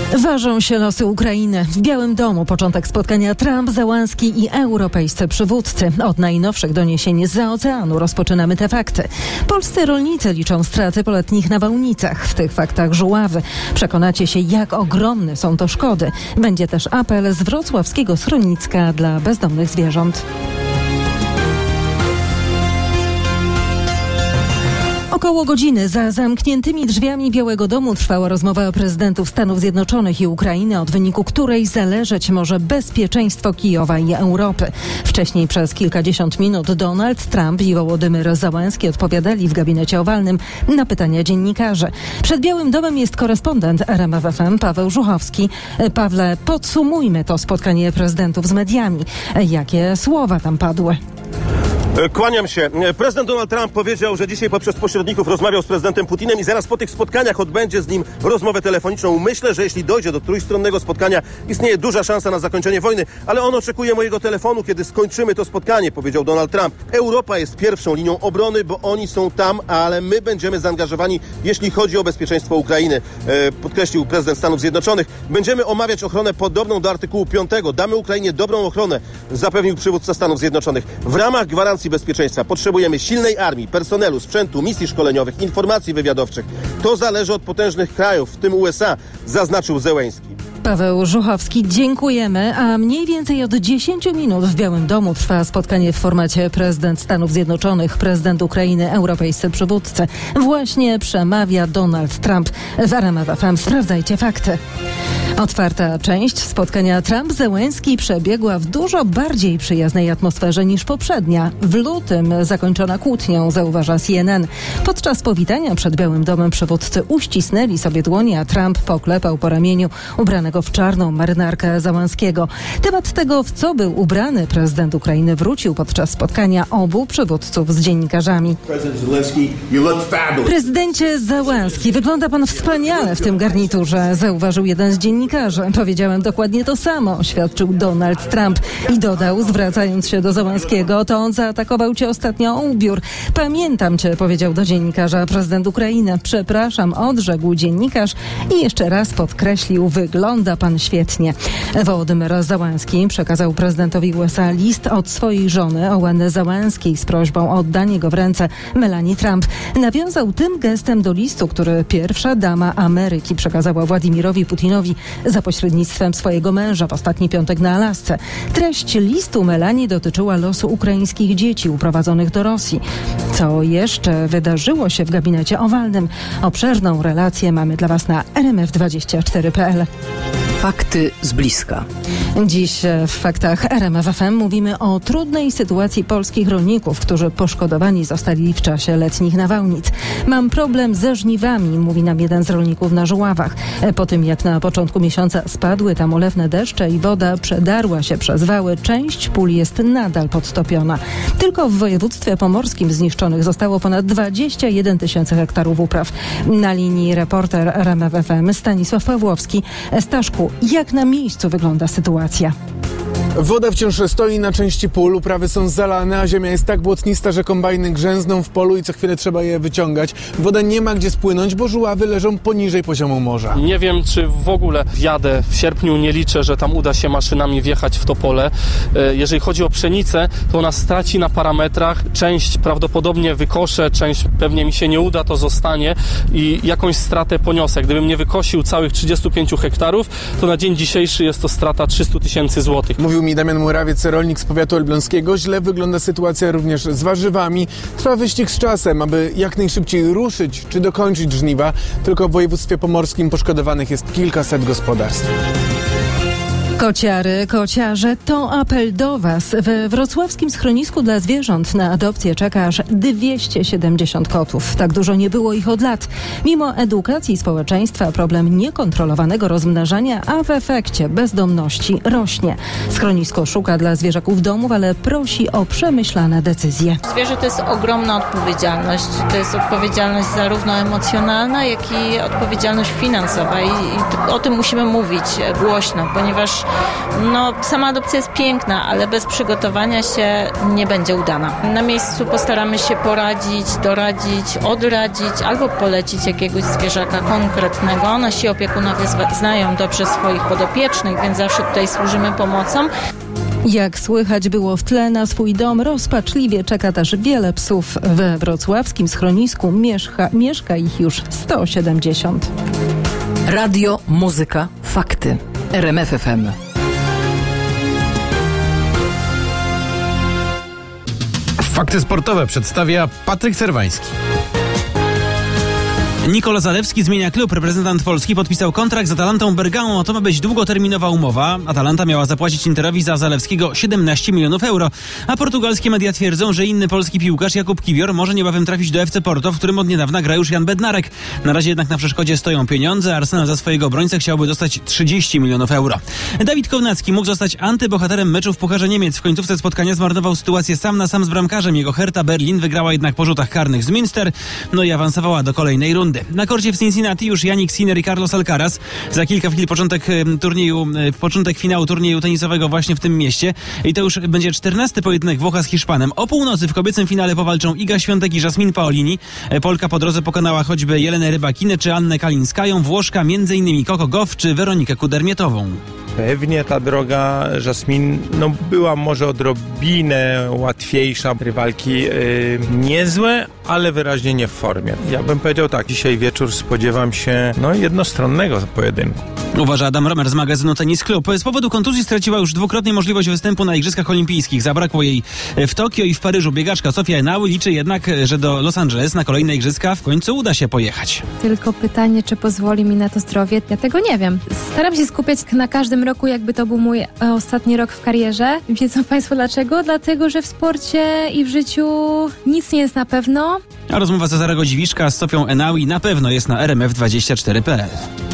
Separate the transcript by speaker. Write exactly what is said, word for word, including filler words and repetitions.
Speaker 1: Ważą się losy Ukrainy. W Białym Domu początek spotkania Trump, Zełenski i europejscy przywódcy. Od najnowszych doniesień zza oceanu rozpoczynamy te fakty. Polscy rolnicy liczą straty po letnich nawałnicach. W tych faktach żuławy. Przekonacie się, jak ogromne są to szkody. Będzie też apel z wrocławskiego schronictwa dla bezdomnych zwierząt. Około godziny za zamkniętymi drzwiami Białego Domu trwała rozmowa prezydentów Stanów Zjednoczonych i Ukrainy, od wyniku której zależeć może bezpieczeństwo Kijowa i Europy. Wcześniej przez kilkadziesiąt minut Donald Trump i Wołodymyr Zełenski odpowiadali w gabinecie owalnym na pytania dziennikarzy. Przed Białym Domem jest korespondent R M F F M Paweł Żuchowski. Pawle, podsumujmy to spotkanie prezydentów z mediami. Jakie słowa tam padły?
Speaker 2: Kłaniam się. Prezydent Donald Trump powiedział, że dzisiaj poprzez pośredników rozmawiał z prezydentem Putinem i zaraz po tych spotkaniach odbędzie z nim rozmowę telefoniczną. Myślę, że jeśli dojdzie do trójstronnego spotkania, istnieje duża szansa na zakończenie wojny, ale on oczekuje mojego telefonu, kiedy skończymy to spotkanie, powiedział Donald Trump. Europa jest pierwszą linią obrony, bo oni są tam, ale my będziemy zaangażowani, jeśli chodzi o bezpieczeństwo Ukrainy, podkreślił prezydent Stanów Zjednoczonych. Będziemy omawiać ochronę podobną do artykułu piątego. Damy Ukrainie dobrą ochronę, zapewnił przywódca Stanów Zjednoczonych. W ramach gwarancji bezpieczeństwa potrzebujemy silnej armii, personelu, sprzętu, misji szkoleniowych, informacji wywiadowczych. To zależy od potężnych krajów, w tym U S A, zaznaczył Zełenski.
Speaker 1: Paweł Żuchowski, dziękujemy. A mniej więcej od dziesięciu minut w Białym Domu trwa spotkanie w formacie prezydent Stanów Zjednoczonych, prezydent Ukrainy, europejscy przywódcy. Właśnie przemawia Donald Trump. W R M F F M sprawdzajcie fakty. Otwarta część spotkania Trump-Zełenski przebiegła w dużo bardziej przyjaznej atmosferze niż poprzednia. W lutym zakończona kłótnią, zauważa C N N. Podczas powitania przed Białym Domem przywódcy uścisnęli sobie dłonie, a Trump poklepał po ramieniu ubranego w czarną marynarkę Zełenskiego. Temat tego, w co był ubrany prezydent Ukrainy, wrócił podczas spotkania obu przywódców z dziennikarzami. Prezydencie Zełenski, wygląda pan wspaniale w tym garniturze, zauważył jeden z dziennikarzy. Powiedziałem dokładnie to samo, oświadczył Donald Trump i dodał, zwracając się do Zełenskiego, to on zaatakował cię ostatnio o ubiór. Pamiętam cię, powiedział do dziennikarza prezydent Ukrainy. Przepraszam, odrzekł dziennikarz i jeszcze raz podkreślił, wygląda pan świetnie. Wołodymyr Zełenski przekazał prezydentowi U S A list od swojej żony Oleny Zełenskiej z prośbą o oddanie go w ręce Melanii Trump. Nawiązał tym gestem do listu, który pierwsza dama Ameryki przekazała Władimirowi Putinowi za pośrednictwem swojego męża w ostatni piątek na Alasce. Treść listu Melanii dotyczyła losu ukraińskich dzieci uprowadzonych do Rosji. Co jeszcze wydarzyło się w gabinecie owalnym? Obszerną relację mamy dla Was na R M F dwadzieścia cztery kropka p l.
Speaker 3: Fakty z bliska.
Speaker 1: Dziś w Faktach R M F F M mówimy o trudnej sytuacji polskich rolników, którzy poszkodowani zostali w czasie letnich nawałnic. Mam problem ze żniwami, mówi nam jeden z rolników na Żuławach. Po tym, jak na początku miesiąca spadły tam ulewne deszcze i woda przedarła się przez wały, część pól jest nadal podtopiona. Tylko w województwie pomorskim zniszczonych zostało ponad dwadzieścia jeden tysięcy hektarów upraw. Na linii reporter R M F F M Stanisław Pawłowski. Staszku, jak na miejscu wygląda sytuacja?
Speaker 4: Woda wciąż stoi na części pól, uprawy są zalane, a ziemia jest tak błotnista, że kombajny grzęzną w polu i co chwilę trzeba je wyciągać. Woda nie ma gdzie spłynąć, bo żuławy leżą poniżej poziomu morza.
Speaker 5: Nie wiem, czy w ogóle wjadę w sierpniu, nie liczę, że tam uda się maszynami wjechać w to pole. Jeżeli chodzi o pszenicę, to ona straci na parametrach. Część prawdopodobnie wykoszę, część pewnie mi się nie uda, to zostanie i jakąś stratę poniosę. Gdybym nie wykosił całych trzydziestu pięciu hektarów, to na dzień dzisiejszy jest to strata trzysta tysięcy złotych.
Speaker 4: Mówił mi Damian Murawiec, rolnik z powiatu elbląskiego. Źle wygląda sytuacja również z warzywami. Trwa wyścig z czasem, aby jak najszybciej ruszyć czy dokończyć żniwa. Tylko w województwie pomorskim poszkodowanych jest kilkaset gospodarstw.
Speaker 1: Kociary, kociarze, to apel do Was. We wrocławskim schronisku dla zwierząt na adopcję czeka aż dwieście siedemdziesiąt kotów. Tak dużo nie było ich od lat. Mimo edukacji społeczeństwa problem niekontrolowanego rozmnażania, a w efekcie bezdomności rośnie. Schronisko szuka dla zwierzaków domów, ale prosi o przemyślane decyzje.
Speaker 6: Zwierzę to jest ogromna odpowiedzialność. To jest odpowiedzialność zarówno emocjonalna, jak i odpowiedzialność finansowa. I, i o tym musimy mówić głośno, ponieważ No, sama adopcja jest piękna, ale bez przygotowania się nie będzie udana. Na miejscu postaramy się poradzić, doradzić, odradzić albo polecić jakiegoś zwierzaka konkretnego. Nasi opiekunowie znają dobrze swoich podopiecznych, więc zawsze tutaj służymy pomocą.
Speaker 1: Jak słychać było w tle, na swój dom rozpaczliwie czeka też wiele psów. We wrocławskim schronisku mieszka, mieszka ich już sto siedemdziesiąt.
Speaker 3: Radio, muzyka, fakty. R M F F M.
Speaker 7: Fakty sportowe przedstawia Patryk Serwański.
Speaker 8: Nikola Zalewski zmienia klub. Reprezentant Polski podpisał kontrakt z Atalantą Bergamo. To ma być długoterminowa umowa. Atalanta miała zapłacić Interowi za Zalewskiego siedemnaście milionów euro. A portugalskie media twierdzą, że inny polski piłkarz Jakub Kiwior może niebawem trafić do F C Porto, w którym od niedawna gra już Jan Bednarek. Na razie jednak na przeszkodzie stoją pieniądze. Arsenal za swojego obrońcę chciałby dostać trzydzieści milionów euro. Dawid Kownacki mógł zostać antybohaterem meczu w Pucharze Niemiec. W końcówce spotkania zmarnował sytuację sam na sam z bramkarzem. Jego Hertha Berlin wygrała jednak po rzutach karnych z Münster, no i awansowała do kolejnej rundy. Na korcie w Cincinnati już Jannik Sinner i Carlos Alcaraz. Za kilka chwil początek turnieju, początek finału turnieju tenisowego właśnie w tym mieście. I to już będzie czternasty pojedynek Włocha z Hiszpanem. O północy w kobiecym finale powalczą Iga Świątek i Jasmine Paolini. Polka po drodze pokonała choćby Jelenę Rybakinę czy Annę Kalinskają. Włoszka między innymi Coco Gauff czy Weronikę Kudermietową.
Speaker 9: Pewnie ta droga Jasmine no, była może odrobinę łatwiejsza. Rywalki yy, niezłe, ale wyraźnie nie w formie. Ja bym powiedział tak, dzisiaj wieczór spodziewam się no, jednostronnego pojedynku.
Speaker 8: Uważa Adam Romer z magazynu Tenis Club. Z powodu kontuzji straciła już dwukrotnie możliwość występu na Igrzyskach Olimpijskich. Zabrakło jej w Tokio i w Paryżu. Biegaczka Sofia Enały liczy jednak, że do Los Angeles na kolejne Igrzyska w końcu uda się pojechać.
Speaker 10: Tylko pytanie, czy pozwoli mi na to zdrowie? Ja tego nie wiem. Staram się skupiać na każdym roku, jakby to był mój ostatni rok w karierze. Wiedzą Państwo dlaczego? Dlatego, że w sporcie i w życiu nic nie jest na pewno.
Speaker 8: A rozmowa Cezarego Dziwiszka z Sofią Enały na pewno jest na R M F dwadzieścia cztery kropka P L.